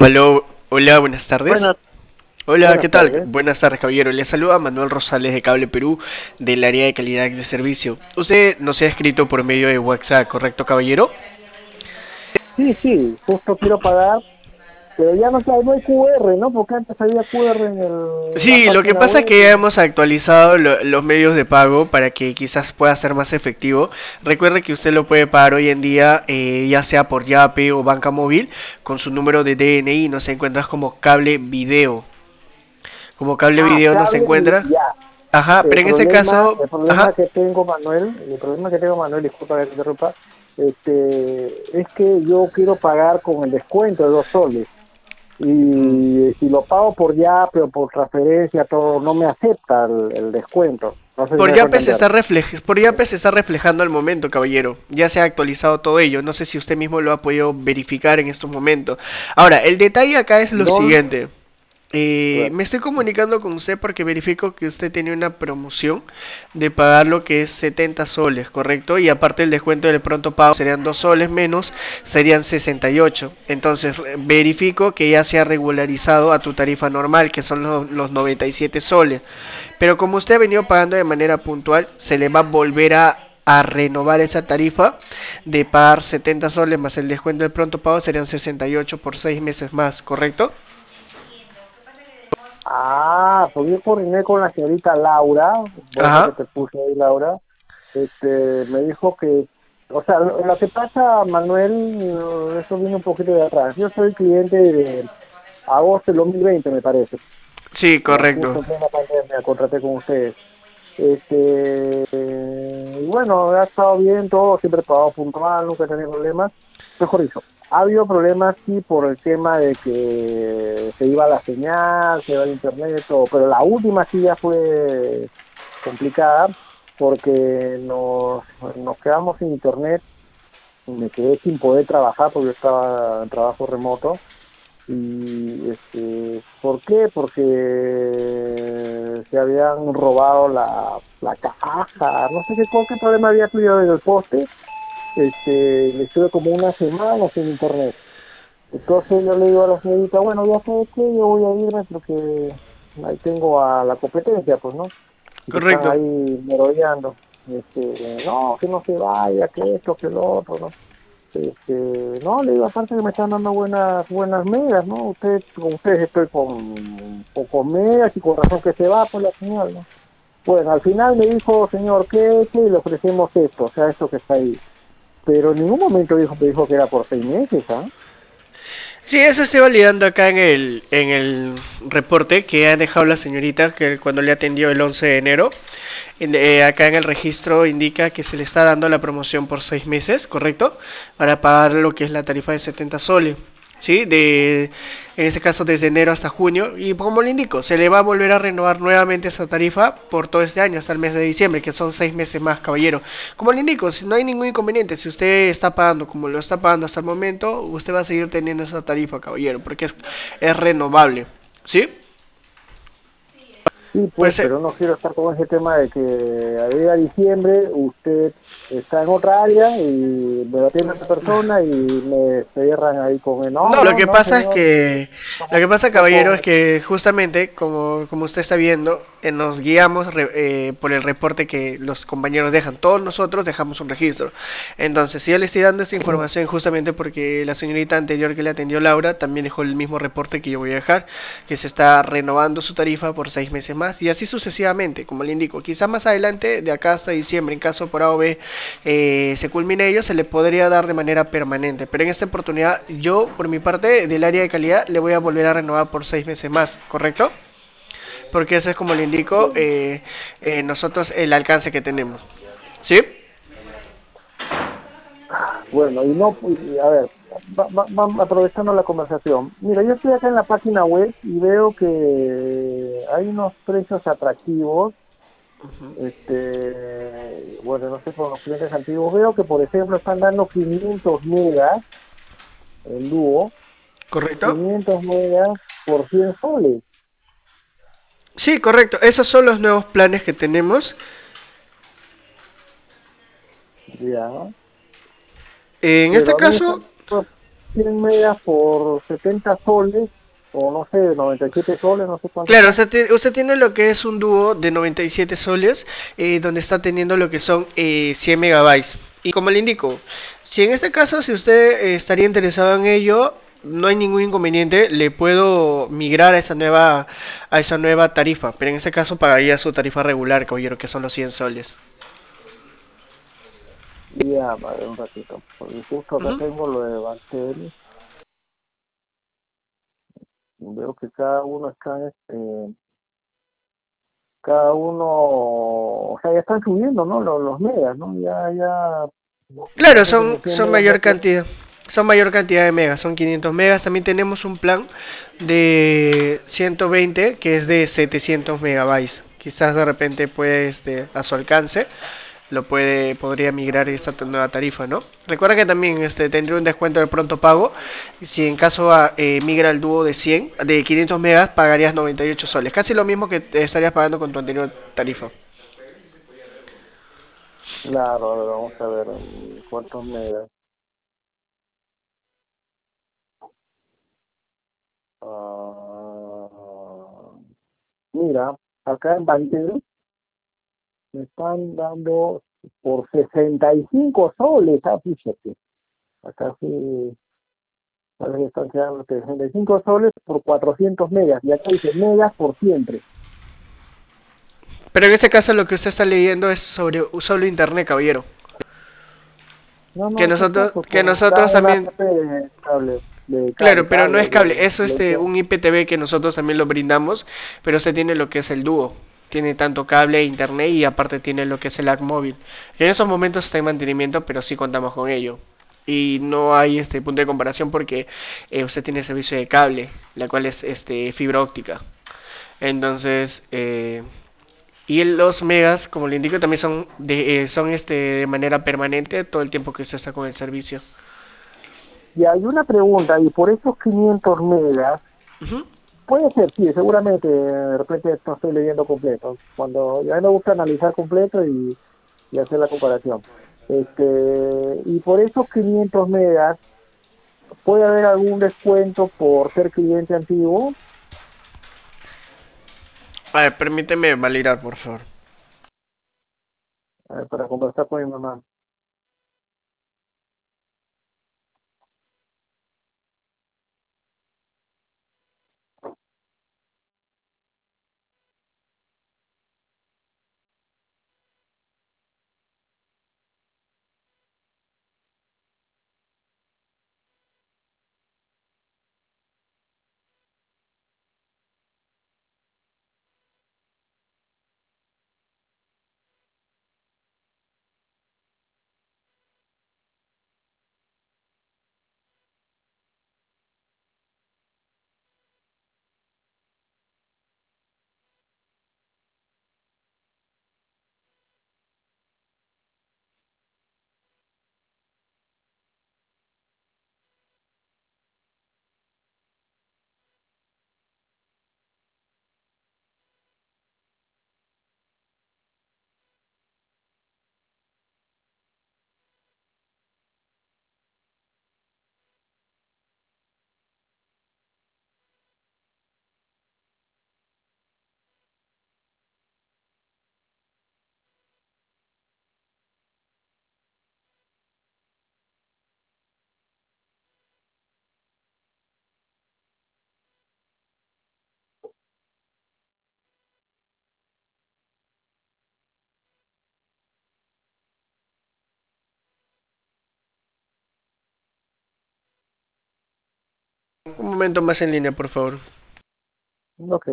Aló, hola, buenas tardes. Buenas, Hola, ¿qué buenas tal? tardes. Buenas tardes, caballero. Le saluda Manuel Rosales de Cable Perú, del área de calidad de servicio. Usted nos ha escrito por medio de WhatsApp, ¿correcto, caballero? Sí, sí, justo quiero pagar, pero ya no hay QR, ¿no? Porque antes había QR en la Sí, lo que página pasa es web. que ya hemos actualizado los medios de pago para que quizás pueda ser más efectivo. Recuerde que usted lo puede pagar hoy en día, ya sea por Yape o banca móvil, con su número de DNI. Nos encuentras como cable video. Como cable video nos Cable y encuentra. ya. Ajá, pero El en ese problema, caso, el problema ajá. que tengo, Manuel, disculpa que te interrumpa, es que yo quiero pagar con el descuento de 2 soles. Y si lo pago por ya, pero por transferencia, todo, no me acepta el descuento. No sé si me dejo entender. Por Yape se está reflejando al momento, caballero. Ya se ha actualizado todo ello. No sé si usted mismo lo ha podido verificar en estos momentos. Ahora, el detalle acá es lo No, siguiente. a ver. Me estoy comunicando con usted porque verifico que usted tiene una promoción de pagar lo que es 70 soles, ¿correcto? Y aparte el descuento del pronto pago serían 2 soles menos, serían 68. Entonces verifico que ya se ha regularizado a tu tarifa normal, que son los 97 soles. Pero como usted ha venido pagando de manera puntual, se le va a volver a renovar esa tarifa de pagar 70 soles más el descuento del pronto pago serían 68 por 6 meses más, ¿correcto? Pues yo coordiné con la señorita Laura, por eso que Ajá. te puse ahí, Laura. Me dijo que, o sea, lo que pasa, Manuel, eso viene un poquito de atrás. Yo soy cliente de agosto del 2020, me parece. Sí, Ya correcto. justo en plena pandemia contraté con ustedes. Y bueno, ha estado bien todo, siempre he pagado puntual, nunca he tenido problemas. Mejor dicho, ha habido problemas sí por el tema de que se iba la señal, se iba el internet, todo, pero la última sí ya fue complicada porque nos quedamos sin internet, y me quedé sin poder trabajar porque yo estaba en trabajo remoto. ¿Por qué? Porque se habían robado la caja, no sé qué problema había tenido en el poste. Le estuve como una semana sin internet. Entonces yo le digo a la señorita, bueno, ya sabes que yo voy a irme porque ahí tengo a la competencia, pues, ¿no? Y que están Correcto. ahí merodeando. No, que no se vaya, que esto, que lo otro, ¿no? No, le digo, aparte que me están dando buenas megas, ¿no? Con ustedes estoy con megas y con razón que se va por la señal, ¿no? Bueno, al final me dijo, señor, ¿qué? Y le ofrecemos esto, o sea, esto que está ahí. Pero en ningún momento me dijo que era por 6 meses, ¿ah? Sí, eso estoy validando acá en el reporte que ha dejado la señorita que cuando le atendió el 11 de enero. Acá en el registro indica que se le está dando la promoción por 6 meses, ¿correcto? Para pagar lo que es la tarifa de 70 soles. ¿Sí? En este caso desde enero hasta junio. Y como le indico, se le va a volver a renovar nuevamente esa tarifa por todo este año, hasta el mes de diciembre, que son 6 meses más, caballero. Como le indico, si no hay ningún inconveniente, si usted está pagando como lo está pagando hasta el momento, usted va a seguir teniendo esa tarifa, caballero, porque es renovable. ¿Sí? Sí, pues, Pues pero no quiero estar con ese tema de que a día diciembre usted está en otra área y me lo atiende otra persona y me cierran ahí con el, no, no, no, no, señor, lo somos que pasa, caballero, es poco. que justamente, como usted está viendo, nos guiamos por el reporte que los compañeros dejan. Todos nosotros dejamos un registro. Entonces, si yo le estoy dando esta información justamente porque la señorita anterior que le atendió Laura también dejó el mismo reporte que yo voy a dejar, que se está renovando su tarifa por 6 meses más y así sucesivamente, como le indico. Quizá más adelante, de acá hasta diciembre, en caso por A o B se culmine ello, se le podría dar de manera permanente. Pero en esta oportunidad, yo, por mi parte, del área de calidad, le voy a volver a renovar por 6 meses más, ¿correcto? Porque eso es como le indico, Bueno, nosotros el alcance que tenemos. ¿Sí? bueno, y no, y a ver, aprovechando la conversación. Mira, yo estoy acá en la página web y veo que hay unos precios atractivos. Bueno, no sé, por los clientes antiguos veo que, por ejemplo, están dando 500 megas el dúo, ¿Correcto? 500 megas por 100 soles. Sí, correcto. Esos son los nuevos planes que tenemos. Ya, En este pero a mí, caso, 100 megas por 70 soles, o no sé, 97 soles, no sé cuánto Claro, está. usted tiene lo que es un dúo de 97 soles, donde está teniendo lo que son 100 megabytes. Y como le indico, si en este caso, si usted estaría interesado en ello, no hay ningún inconveniente, le puedo migrar a esa nueva tarifa, pero en este caso pagaría su tarifa regular, caballero, que son los 100 soles. Ya, vale, un ratito. Porque justo acá Ujú. tengo lo de Bartel. Veo que cada uno está, cada uno, o sea, ya están subiendo, ¿no? Los megas, ¿no? Ya, Claro, hace como 100 son megas mayor menos. cantidad. Son mayor cantidad de megas, son 500 megas. También tenemos un plan de 120 que es de 700 megabytes. Quizás de repente puede, a su alcance, podría migrar esta nueva tarifa, ¿no? Recuerda que también tendría un descuento de pronto pago. Si en caso migra al dúo de 100, de 500 megas, pagarías 98 soles. Casi lo mismo que te estarías pagando con tu anterior tarifa. Claro, a ver, vamos a ver cuántos megas. Ah, mira, acá en Bantel me están dando por 65 soles, fíjate. Acá sí, parece que están quedando 65 soles por 400 megas. Y acá dice megas por siempre. Pero en este caso lo que usted está leyendo es sobre solo internet, caballero. No, no, sí está, pues Que da nosotros una también, APP de cable, claro, pero no cable, es cable, eso es de un IPTV que nosotros también lo brindamos, pero usted tiene lo que es el dúo. Tiene tanto cable, internet y aparte tiene lo que es el app móvil. En esos momentos está en mantenimiento, pero sí contamos con ello. Y no hay este punto de comparación porque usted tiene servicio de cable, la cual es fibra óptica. Entonces, y los megas, como le indico, también son de manera permanente todo el tiempo que usted está con el servicio. Y hay una pregunta, y por esos 500 megas, Ujú. puede ser, sí, seguramente, de repente no estoy leyendo completo. Cuando ya me gusta analizar completo y hacer la comparación. Y por esos 500 megas, ¿puede haber algún descuento por ser cliente antiguo? A ver, permíteme validar, por favor. Para conversar con mi mamá. Un momento más en línea, por favor. Ok.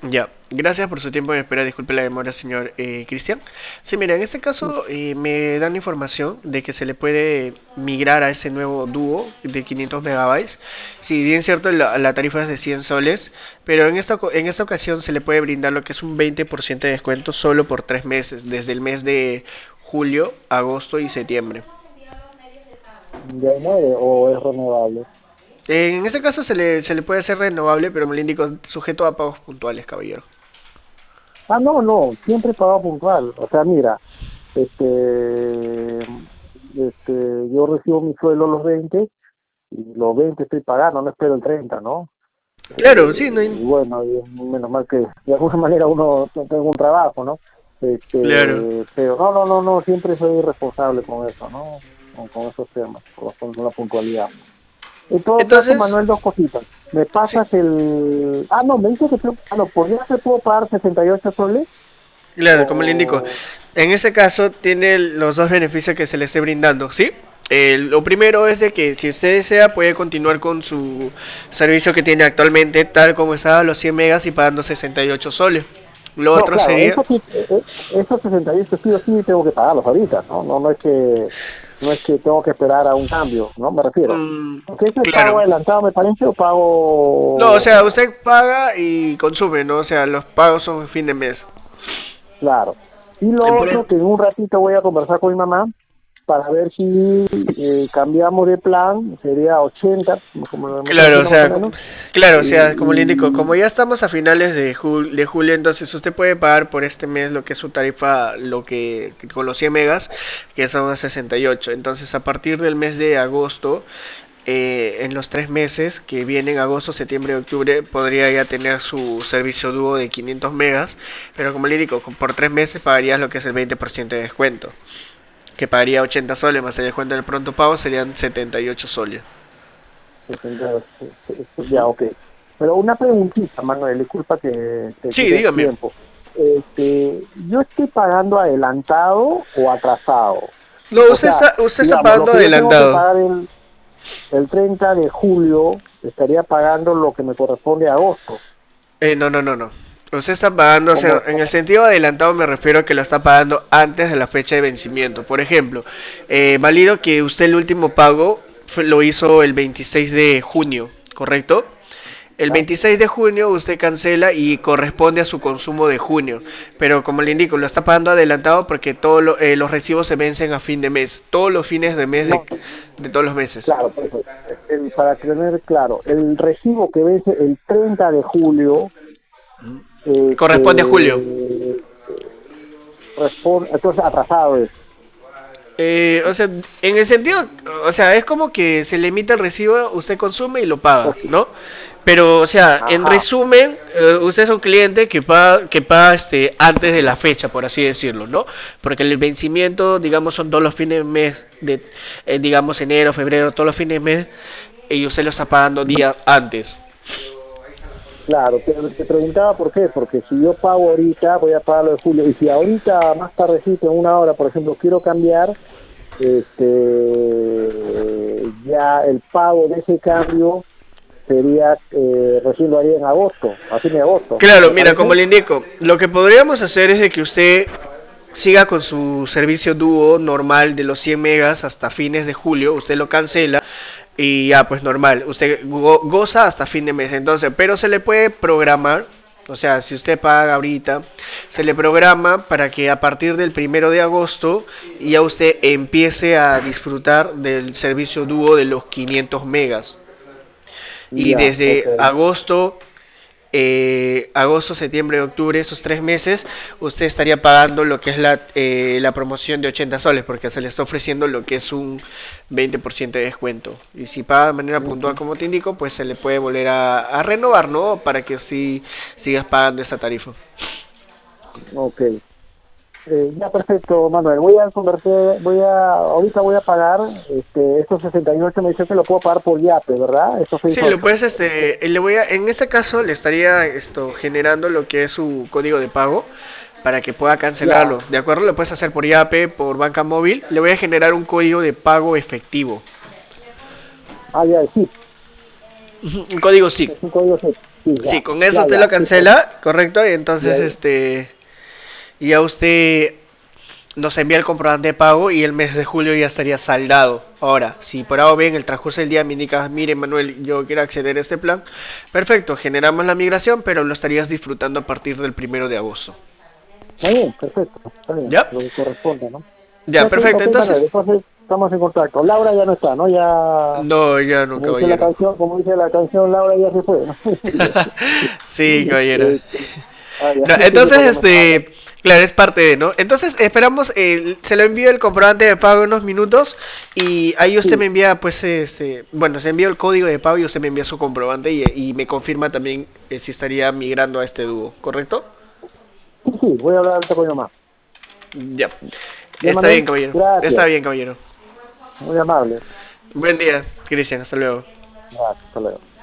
Ya, gracias por su tiempo de espera. Disculpe la demora, señor Cristian. Sí, mira, en este caso me dan información de que se le puede migrar a ese nuevo dúo de 500 megabytes. Si bien cierto, la tarifa es de 100 soles, pero en esta ocasión se le puede brindar lo que es un 20% de descuento solo por 3 meses, desde el mes de julio, agosto y septiembre. ¿Ya muere o es renovable? En este caso se le puede hacer renovable, pero me lo indico sujeto a pagos puntuales, caballero. Ah, no, no, siempre pago puntual. O sea, mira, este, yo recibo mi sueldo los 20 y los 20 estoy pagando, no espero el 30, ¿no? Claro, sí, no hay... Y bueno, y menos mal que de alguna manera uno tenga un trabajo, ¿no? Claro. Pero no, siempre soy responsable con eso, ¿no? Con esos temas, con la puntualidad. En todo caso, Entonces, Manuel, dos cositas. Me sí, pasas el... Ah, no, me dice que... no, por día te puedo pagar 68 soles claro, como le indico, o... en ese caso tiene los dos beneficios que se le esté brindando, ¿sí? Lo primero es de que si usted desea puede continuar con su servicio que tiene actualmente, tal como estaba a los 100 megas y pagando 68 soles. Lo No, otro claro, sería, eso sí, esos 68 sí o sí tengo que pagarlos ahorita, ¿no? No es que tengo que esperar a un cambio, ¿no? Me refiero. mm, Porque ese es pago claro. adelantado, me parece, o No, o sea, pago... usted paga y consume, ¿no? O sea, los pagos son fin de mes. Claro. Y lo Por otro el- que en un ratito voy a conversar con mi mamá para ver si cambiamos de plan, sería 80, como me está Claro, o diciendo más o sea, menos. claro, o sea, como le indico, como Y ya estamos a finales de julio, entonces usted puede pagar por este mes lo que es su tarifa, lo que con los 100 megas, que son a 68. Entonces, a partir del mes de agosto, en los 3 meses que vienen, agosto, septiembre y octubre, podría ya tener su servicio dúo de 500 megas, pero como le digo, por 3 meses pagarías lo que es el 20% de descuento, que pagaría 80 soles más el descuento del pronto pago serían 78 soles. ya, ok. Pero una preguntita, Manuel, disculpa que te Sí, quite dígame. tiempo. ¿Yo estoy pagando adelantado o atrasado? No, O usted sea, está digamos, lo pagando que yo tengo que adelantado. pagar el 30 de julio, estaría pagando lo que me corresponde a agosto. No, no, no, no. Usted está pagando, o sea, Como, en el sentido adelantado me refiero a que lo está pagando antes de la fecha de vencimiento. Por ejemplo, válido que usted el último pago lo hizo el 26 de junio, ¿correcto? El ¿ya? 26 de junio usted cancela y corresponde a su consumo de junio. Pero como le indico, lo está pagando adelantado porque todos los recibos se vencen a fin de mes. Todos los fines de mes No, de todos los meses. claro, pues, para tener claro, el recibo que vence el 30 de julio, Corresponde a julio. responde, entonces atrasado es. O sea, en el sentido, o sea, es como que se le emite el recibo, usted consume y lo paga, ¿no? Pero, o sea, en Ajá, resumen, usted es un cliente que paga antes de la fecha, por así decirlo, ¿no? Porque el vencimiento, digamos, son todos los fines de mes, digamos, enero, febrero, todos los fines de mes, y usted lo está pagando días antes. claro, te preguntaba por qué, porque si yo pago ahorita, voy a pagar lo de julio, y si ahorita más tardecito, en una hora, por ejemplo, quiero cambiar, ya el pago de ese cambio sería, recién lo haría en agosto, a fin de agosto, Claro, ¿te mira, como parece? le indico, lo que podríamos hacer es de que usted siga con su servicio dúo normal de los 100 megas hasta fines de julio, usted lo cancela y ya pues normal, usted goza hasta fin de mes, entonces, pero se le puede programar, o sea, si usted paga ahorita, se le programa para que a partir del 1 de agosto ya usted empiece a disfrutar del servicio dúo de los 500 megas. Y Ya, ok. desde agosto, septiembre, octubre, esos 3 meses, usted estaría pagando lo que es la promoción de 80 soles, porque se le está ofreciendo lo que es un 20% de descuento. Y si paga de manera puntual, Ujú, como te indico, pues se le puede volver a renovar, ¿no? Para que sí sigas pagando esa tarifa. ok. Ya perfecto, Manuel. Ahorita voy a pagar, estos 68 me dice que lo puedo pagar por Yape, ¿verdad? Estos seis Sí, lo ocho. puedes, en este caso le estaría generando lo que es su código de pago para que pueda cancelarlo. Ya, ¿De acuerdo? Lo puedes hacer por Yape, por banca móvil. Le voy a generar un código de pago efectivo. ya, sí, Un código SIC. es un código SIP. Sí, Sí, ya, con eso ya, usted ya, lo sí, pues, cancela, ¿correcto? Y ya, entonces, ya. ya usted nos envía el comprobante de pago y el mes de julio ya estaría saldado. Ahora, si por algo bien el transcurso del día me indicas, mire Manuel, yo quiero acceder a este plan, perfecto, generamos la migración, pero lo estarías disfrutando a partir del 1 de agosto. Está bien, perfecto, está bien, ¿Ya? lo que corresponde, ¿no? Ya, perfecto, Ok, Manuel, entonces... entonces estamos en contacto. Laura ya no está, ¿no? Ya, No, ya no, caballero. como dice la canción, Laura ya se fue, ¿no? Sí, caballero. Este, ya, No, sí, entonces, porque me estaba hablando. claro, es parte de, ¿no? Entonces, esperamos, se lo envío el comprobante de pago en unos minutos y ahí usted me Sí, envía, pues, bueno, se envía el código de pago y usted me envía su comprobante y me confirma también si estaría migrando a este dúo, ¿correcto? sí, sí, voy a hablar ahorita con mi mamá. Ya. Ya, Está bien, Manuel, caballero. Está gracias, bien, caballero. muy amable. Buen día, Cristian. Hasta luego. Gracias, hasta luego.